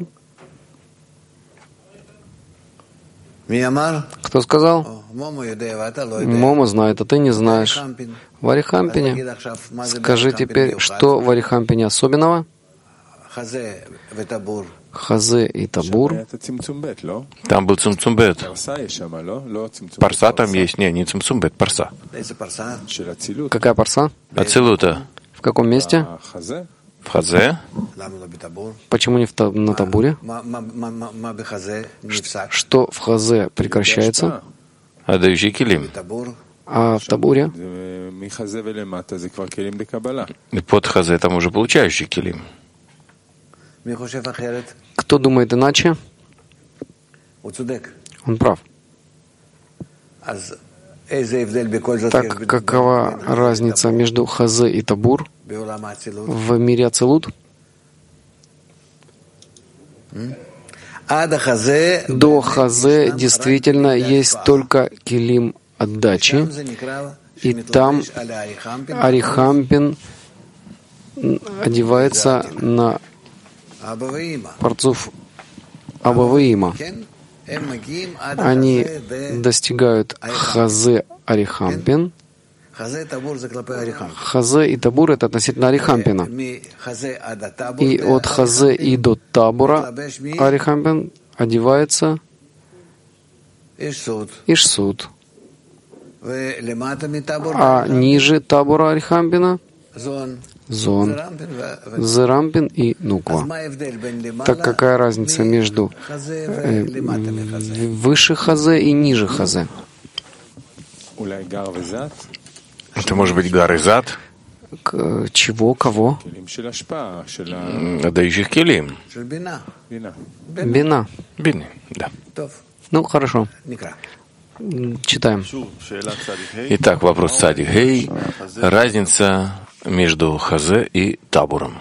Кто сказал? Мома знает, а ты не знаешь. В Арихампине. Скажи теперь, что в Арихампине особенного? Хазе и Табур. Там был цимцумбет. Парса там есть. Не, не цимцумбет, парса. Какая парса? Ацилута. В каком месте? В Хазе. Почему не в та- на Табуре? Что в Хазе прекращается? Отдающий килим. А в Табуре? Под Хазе там уже получающий килим. Кто думает иначе? Он прав. Так какова разница между Хазе и Табур в мире Ацилут? До Хазе действительно есть только килим отдачи, и там Арихампин одевается на парцуф Абаваима. Они достигают Хазе Арихампин, Хазе и табур — это относительно Арихампина. И от хазе и до табура Арихампин одевается Ишсуд. А ниже табура Арихампина Зон, Зерампин и Нуква. Так какая разница между э, выше хазе и ниже хазе? Это может быть гар и зад? К, чего, кого? Отдающих келим. Бина. Бины, да. Ну, хорошо. Читаем. Итак, вопрос цадик гей. Разница между хазе и табуром.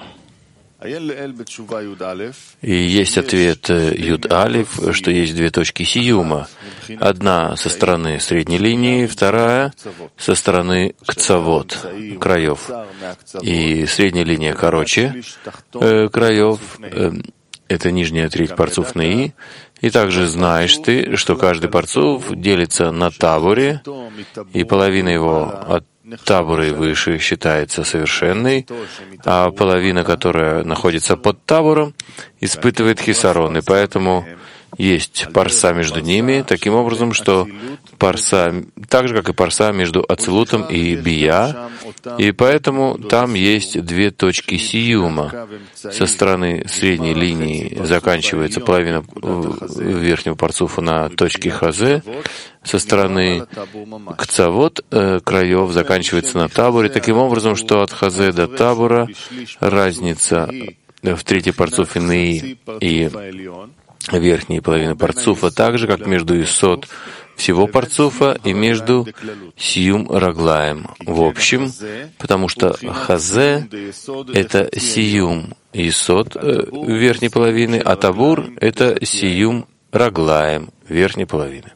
И есть ответ Юд Алиф, что есть две точки сиюма. Одна со стороны средней линии, вторая со стороны кцавот, краев. И средняя линия короче э, краев, э, это нижняя треть парцуф Неи. И также знаешь ты, что каждый парцуф делится на табуре, и половина его от табуры выше считается совершенной, а половина, которая находится под табуром, испытывает хисарон, и поэтому есть парса между ними, таким образом, что парса, так же, как и парса между ацилутом и бия, и поэтому там есть две точки сиюма. Со стороны средней линии заканчивается половина верхнего парцуфа на точке хазе, со стороны кцавот э, краев заканчивается на табуре, таким образом, что от хазе до табура разница в третьей парцуфе Неи и верхней половины парцуфа, так же, как между исот всего парцуфа и между сиюм раглаем в общем, потому что хазе — это сиюм исот э, верхней половины, а табур — это сиюм раглаем верхней половины.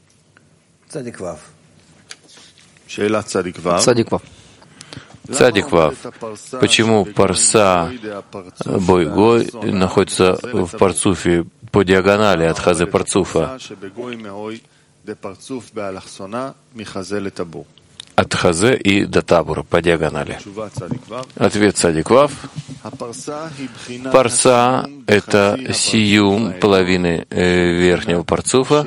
Цадик-вав. Цадик-вав. Почему парса Бойгой находится в парцуфе по диагонали от хазе парцуфа? От хазе и до табура по диагонали. Ответ цадик-вав. Парса — это сиюм половины верхнего парцуфа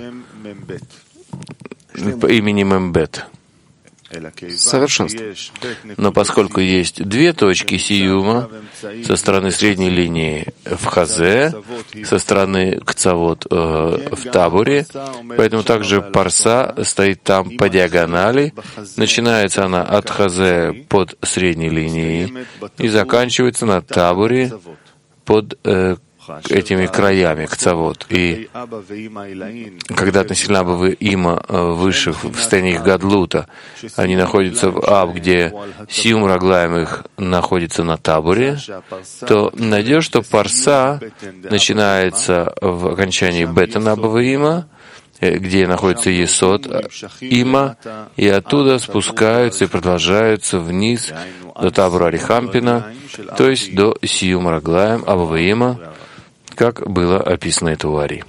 по имени Мембет. Совершенство. Но поскольку есть две точки сиюма со стороны средней линии в хазе, со стороны кцавот э, в табуре, поэтому также парса стоит там по диагонали. Начинается она от хазе под средней линией и заканчивается на табуре под э, этими краями кцавот. И когда относительно Аба и Има высших в состоянии их гадлута, они находятся в Аб, где сиюм раглаем их находится на табуре, то найдешь, что парса начинается в окончании бетана Аба и Има, где находится есот Има, и оттуда спускаются и продолжаются вниз до табура Арихампина, то есть до сиюм раглаем Аба и Има, как было описано это у Ари.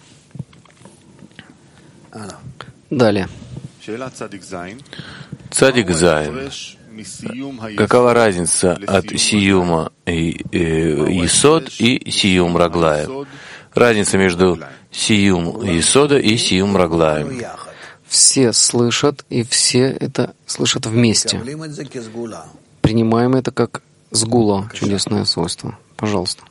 Далее. Цадик Зайн. Какова разница от сиюма и есод и сиюм раглаем? Разница между сиюм есода и сиюм раглаем. Все слышат, и все это слышат вместе. Принимаем это как сгула, чудесное свойство. Пожалуйста.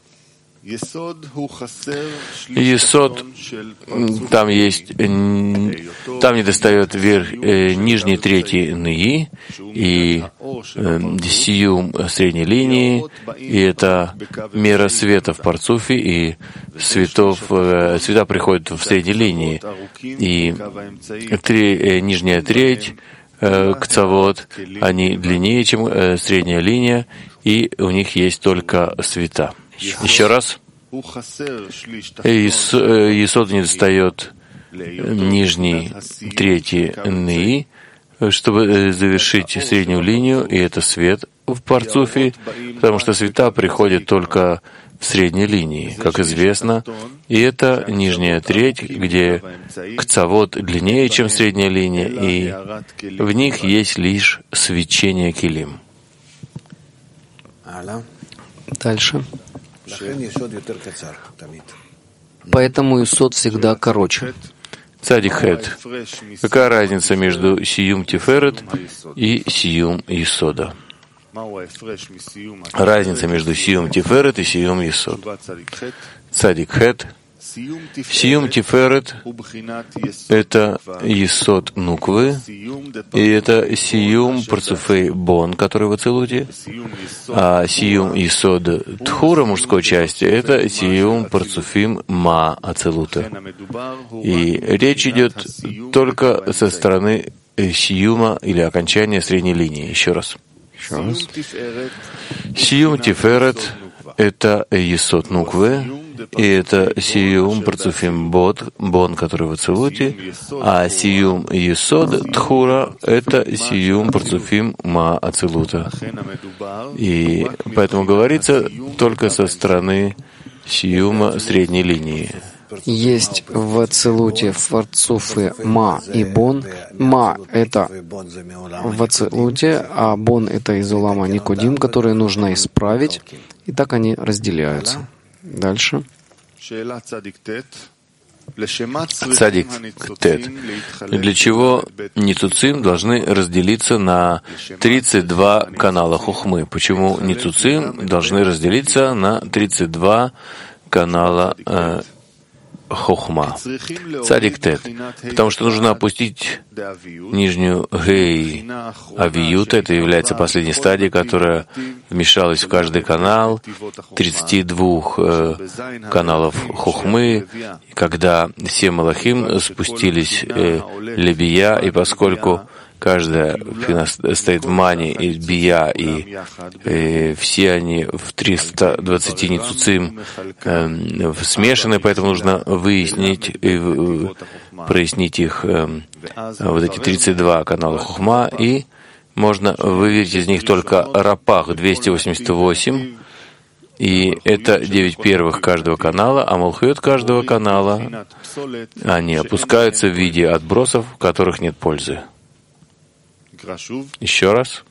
Есод, там есть, там недостает верх, э, нижней трети Неи и э, сиюм средней линии, и это мера света в парцуфе, и светов, э, света приходят в средней линии, и три, э, нижняя треть э, кцавот, они длиннее, чем э, средняя линия, и у них есть только света. Еще раз. Есод недостает нижней трети Неи, чтобы завершить среднюю линию, и это свет в парцуфе, потому что света приходят только в средней линии, как известно, и это нижняя треть, где кцавот длиннее, чем средняя линия, и в них есть лишь свечение килим. Дальше. Поэтому Исод всегда короче. Цадик Хет. Какая разница между Сиюм Тиферет и Сиюм Исода? Разница между Сиюм Тиферет и Сиюм Исод. Цадик Хет. Сиюм Тиферет — это Исод Нуквы, и это Сиюм Парцуфей Бон, который в Ацилуте, а Сиюм Исод Тхура мужской части — это Сиюм Парцуфим Ма Ацилута. И речь идет только со стороны Сиюма или окончания средней линии. Еще раз. Еще раз. Сиюм Тиферет — это Исод Нуквы, и это Сиюм Парцуфим Бот, Бон, который в Ацилуте, а Сиюм Есод Тхура — это Сиюм Парцуфим Ма Ацилута. И поэтому говорится только со стороны Сиюма средней линии. Есть в Ацилуте фарцуфы Ма и Бон. Ма — это в Ацилуте, а Бон — это из улама Никодим, которые нужно исправить, и так они разделяются. Дальше. Цадик Тет. Для чего Ницуцим должны разделиться на тридцать два канала Хохмы? Почему Ницуцим должны разделиться на тридцать два канала э, Хохма? Цадик Тет. Потому что нужно опустить нижнюю Гей Авиют. Это является последней стадией, которая вмешалась в каждый канал тридцати двух э, каналов Хохмы, когда все Малахим спустились э, Лебия, и поскольку каждая стоит в мане и бия, и э, все они в триста двадцати ницуцим э, смешаны, поэтому нужно выяснить, э, прояснить их, э, вот эти тридцать два канала Хохма, и можно выверить из них только Рапах двести восемьдесят восемь, и это девять первых каждого канала, а Малхуйот каждого канала, они опускаются в виде отбросов, в которых нет пользы. Еще раз.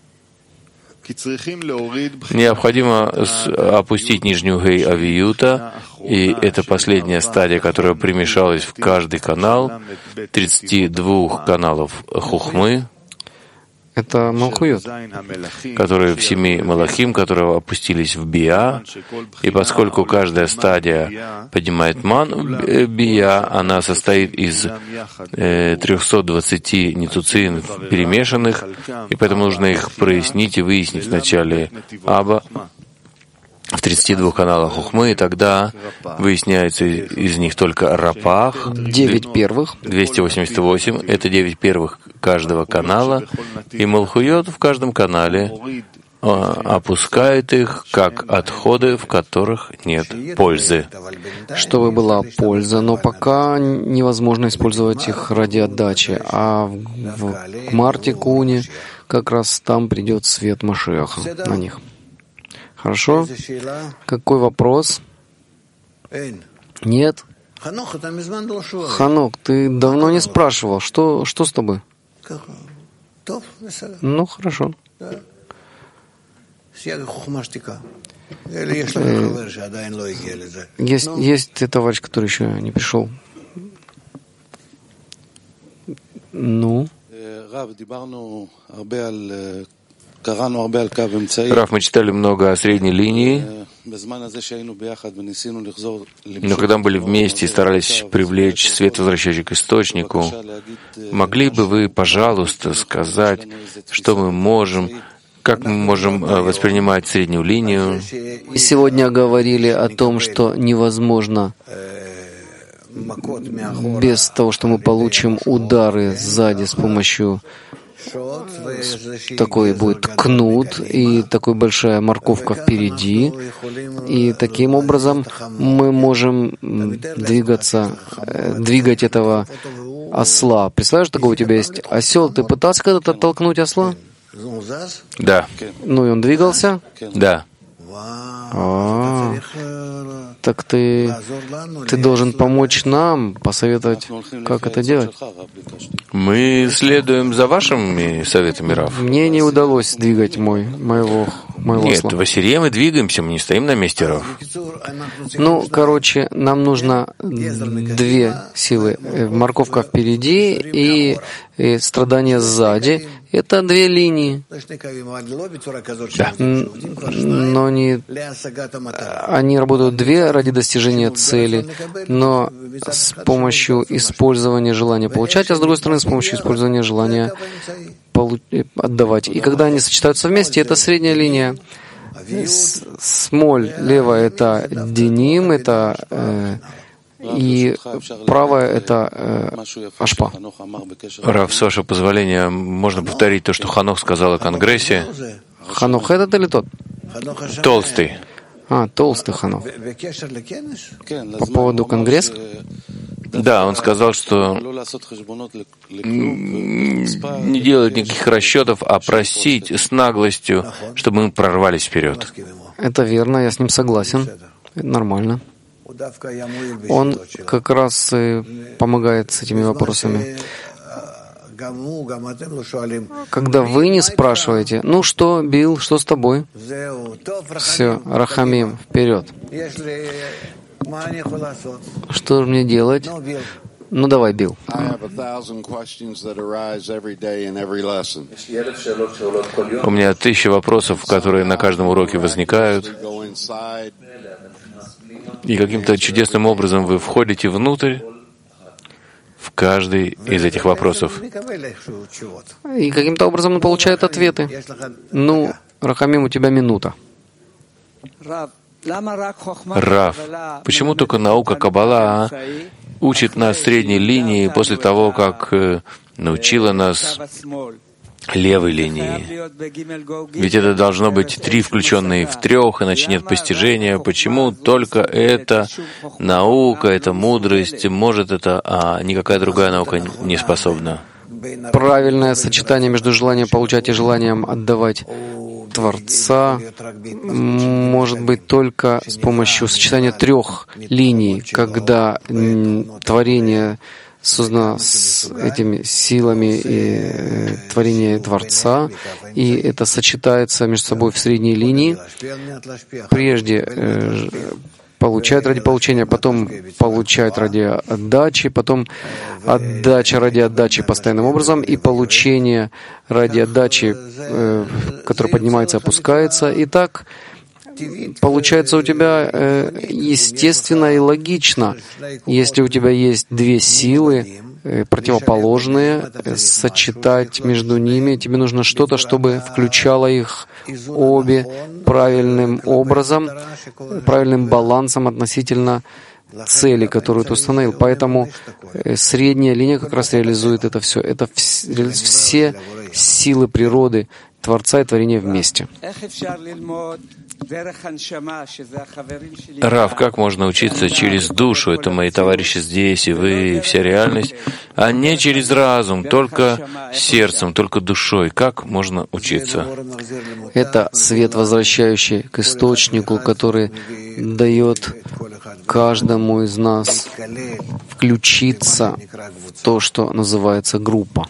Необходимо опустить нижнюю Гей Авиюта, и это последняя стадия, которая примешалась в каждый канал тридцати двух каналов Хухмы. Это Малхуйот, которые в семи Малахим, которые опустились в Бия, и поскольку каждая стадия поднимает ман Бия, она состоит из э, трехсот двадцати ницуцин перемешанных, и поэтому нужно их прояснить и выяснить в начале Аба в тридцати двух каналах Хухмы, и тогда выясняется из них только Рапах, девять первых, двести восемьдесят восемь, это девять первых каждого канала, и Малхуйот в каждом канале опускает их как отходы, в которых нет пользы. Чтобы была польза, но пока невозможно использовать их ради отдачи, а в, в Гмар-Тикуне как раз там придет свет Машиаха на них. Хорошо? Какой вопрос? Нет? Ханок, ты давно не спрашивал. Что, что с тобой? Ну, хорошо. Есть, есть товарищ, который еще не пришел. Ну? Раф, мы читали много о средней линии, но когда мы были вместе и старались привлечь свет, возвращающий к источнику, могли бы вы, пожалуйста, сказать, что мы можем, как мы можем воспринимать среднюю линию? Сегодня говорили о том, что невозможно без того, что мы получим удары сзади с помощью такой будет кнут и такой большая морковка впереди, и таким образом мы можем двигаться, двигать этого осла. Представляешь, такой у тебя есть осел, ты пытался когда-то толкнуть осла? Да. Ну и он двигался? Да. А, так ты, ты должен помочь нам, посоветовать, как это делать. Мы следуем за вашими советами, Рав. Мне не удалось двигать мой, моего, моего Нет, осла. в Ассирии мы двигаемся, мы не стоим на месте, Рав. Ну, короче, нам нужно две силы. Морковка впереди и, и страдания сзади. Это две линии. Да. Но не, они работают две ради достижения цели, но с помощью использования желания получать, а с другой стороны, с помощью использования желания полу- отдавать. И когда они сочетаются вместе, это средняя линия. С- Смоль, левая — это деним, это э, и правая — это э, ашпа. Рав, с вашего позволения, можно повторить то, что Ханох сказал о Конгрессе? Ханох этот или тот? Толстый. А, толстый Ханох. По поводу Конгресса? Да, он сказал, что не делать никаких расчетов, а просить с наглостью, чтобы мы прорвались вперед. Это верно, я с ним согласен. Это нормально. Он как раз и помогает с этими вопросами. Когда вы не спрашиваете, ну что, Билл, что с тобой? Все, Рахамим, вперед. Что же мне делать? Ну давай, Билл. У меня тысяча вопросов, которые на каждом уроке возникают. И каким-то чудесным образом вы входите внутрь в каждый из этих вопросов. И каким-то образом он получает ответы. Ну, Рахамим, у тебя минута. Рав, почему только наука Каббала учит нас средней линии после того, как научила нас левой линии? Ведь это должно быть три, включенные в трех, иначе нет постижения. Почему только эта наука, эта мудрость может это, а никакая другая наука не способна? Правильное сочетание между желанием получать и желанием отдавать Творца может быть только с помощью сочетания трех линий, когда творение создано с этими силами и э, творения Творца, и это сочетается между собой в средней линии. Прежде э, получает ради получения, потом получает ради отдачи, потом отдача ради отдачи постоянным образом, и получение ради отдачи, э, которое поднимается, опускается. И так получается у тебя э, естественно и логично. Если у тебя есть две силы, э, противоположные, э, сочетать между ними, тебе нужно что-то, чтобы включало их обе правильным образом, правильным балансом относительно цели, которую ты установил. Поэтому э, средняя линия как раз реализует это все. Это вс- все силы природы Творца и творения вместе. Рав, как можно учиться через душу? Это мои товарищи здесь, и вы, и вся реальность, а не через разум, только сердцем, только душой. Как можно учиться? Это свет, возвращающий к источнику, который дает каждому из нас включиться в то, что называется группа.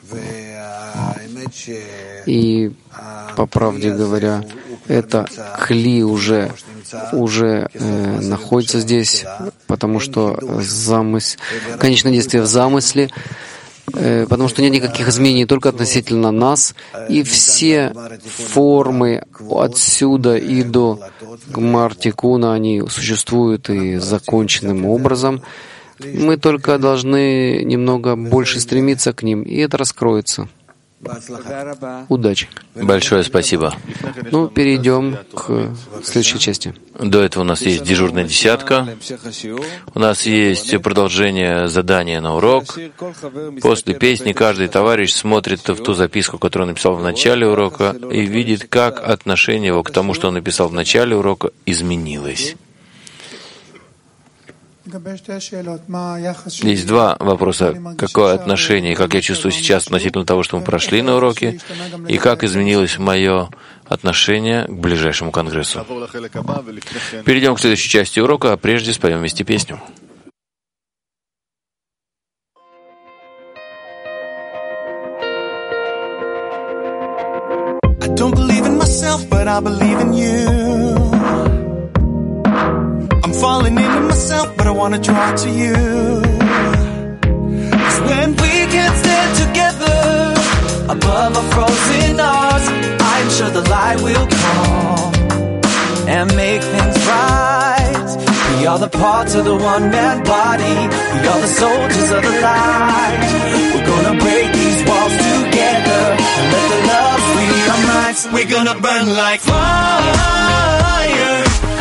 И, по правде говоря, это кли уже, уже э, находится здесь, потому что замысл, конечное действие в замысле, э, потому что нет никаких изменений только относительно нас, и все формы отсюда и до Гмар-Тикуна, они существуют и законченным образом. Мы только должны немного больше стремиться к ним, и это раскроется. Удачи. Большое спасибо. Ну, перейдем к следующей части. До этого у нас есть дежурная десятка. У нас есть продолжение задания на урок. После песни каждый товарищ смотрит в ту записку, которую он написал в начале урока, и видит, как отношение его к тому, что он написал в начале урока, изменилось. Есть два вопроса. Какое отношение, как я чувствую сейчас относительно того, что мы прошли на уроке, и как изменилось мое отношение к ближайшему конгрессу. Перейдем к следующей части урока, а прежде споем вместе песню. Don't believe in myself, but I believe in you. I'm falling into myself, but I wanna draw to you. 'Cause when we can stand together above our frozen hearts, I'm sure the light will come and make things right. We are the parts of the one-man body. We are the soldiers of the light. We're gonna break these walls together and let the love free our minds. We're gonna burn like fire,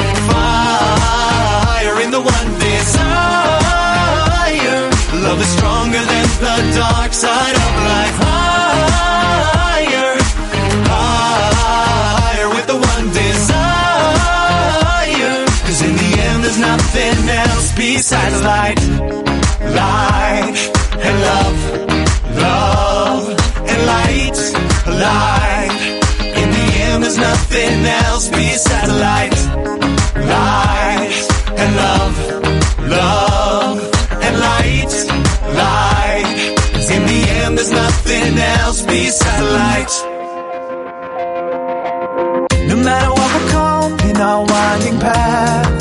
fire in the one desire. Love is stronger than the dark side of life. Higher, higher with the one desire. 'Cause in the end there's nothing else besides light, light and love, love and light, light. In the end there's nothing else besides light, light and love, love and light, light. 'Cause in the end there's nothing else besides light. No matter what will come in our winding path,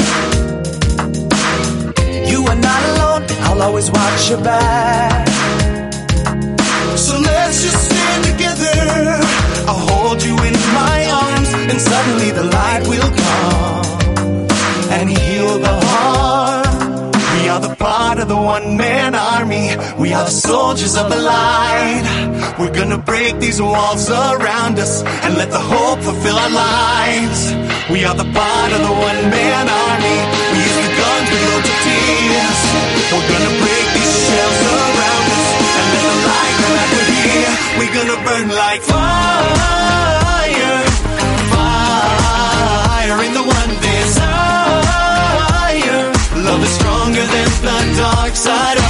you are not alone, I'll always watch your back. So let's just stand together, I'll hold you in my arms, and suddenly the light will come and heal the heart. We are the part of the one-man army. We are the soldiers of the light. We're gonna break these walls around us and let the hope fulfill our lives. We are the part of the one-man army. We use the guns, we load the tears. We're gonna break these shells around us and let the light come back with here. We're gonna burn like fire, fire in the one desire. Love is stronger than the dark side of